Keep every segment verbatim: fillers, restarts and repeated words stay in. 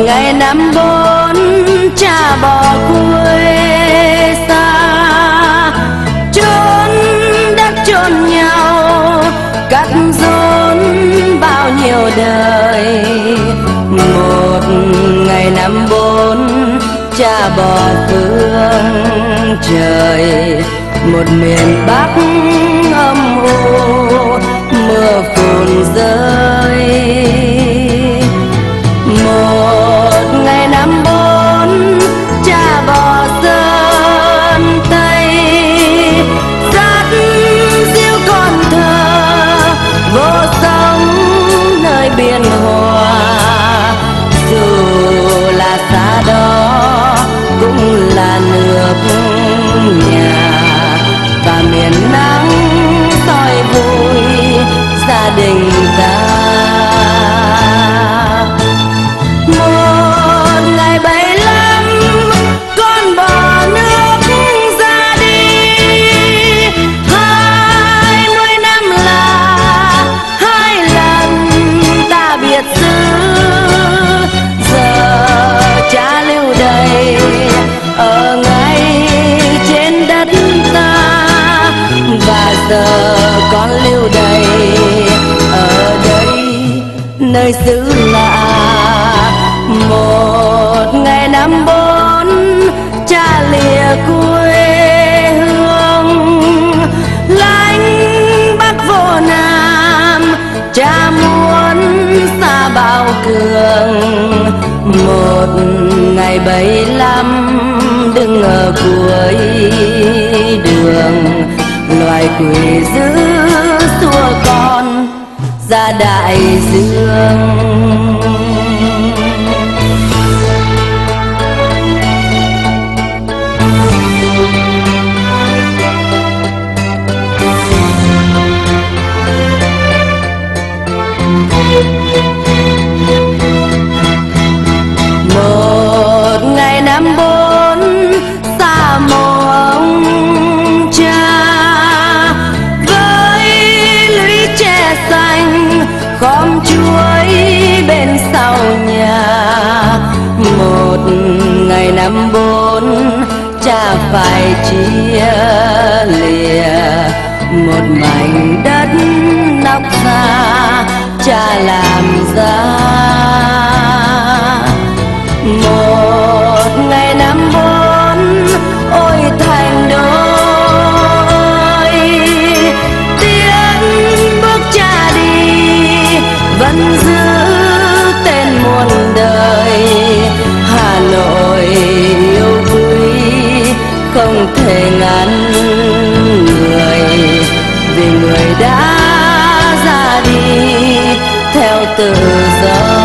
ngày năm bốn cha bỏ quê xa, chốn đất chôn nhau cắt rốn bao nhiêu đời. Một ngày năm bốn cha bỏ phương trời, một miền Bắc âm u mưa phùn rơi. Một ngày năm bốn cha bỏ sơn Tây, dắt diêu con thơ vô sông nơi biển hòa. Dù là xa đó cũng là nước nhà, và miền nắng soi vui gia đình ta. Một ngày bảy lăm con bỏ nước ra đi, hai mươi năm là hai lần ta biệt xứ. Giờ cha lưu đày ở ngay trên đất ta, và giờ con lưu đày ở đây nơi xứ lạ. Một ngày năm bốn cha lìa quê hương, lánh Bắc vô Nam cha muốn xa bao cường. Một ngày bảy lăm đứng ở cuối đường, loài quỷ dữ xua con ra đại dương. Một ngày năm bốn xa mồ ông cha, với lũy tre xanh khóm chuối bên sau nhà. Một ngày năm bốn cha phải chia lìa một mảnh đất nóc xa cha làm ra. Một ngày năm bốn ôi thành đôi, tiến bước cha đi vẫn giữ tên muôn đời. Hà Nội yêu quý không thể ngăn người, vì người đã ra đi theo tự do.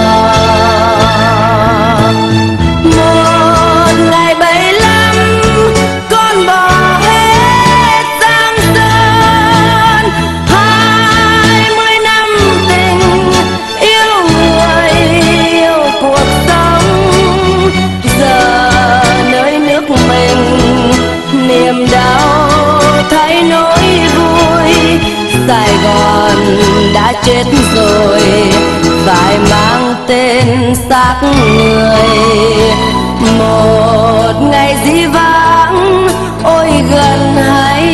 Một ngày bảy lăm con bỏ hết Giang Sơn, hai mươi năm tình yêu người yêu cuộc sống. Giờ nơi nước mình niềm đau thay nỗi vui. Sài Gòn đã chết rồi phải mang tên xác người. Một ngày dĩ vãng ôi gần hay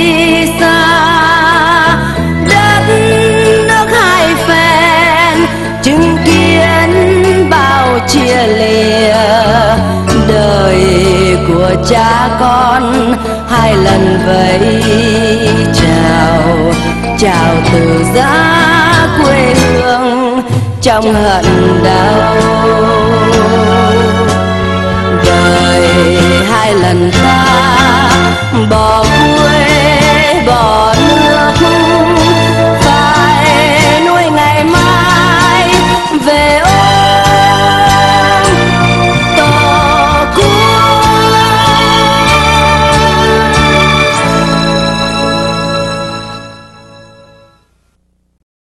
xa, đất nước hai phen chứng kiến bao chia lìa. Đời của cha con hai lần vẫy chào, chào từ giá quê hương trong hận đau. Đời hai lần ta bỏ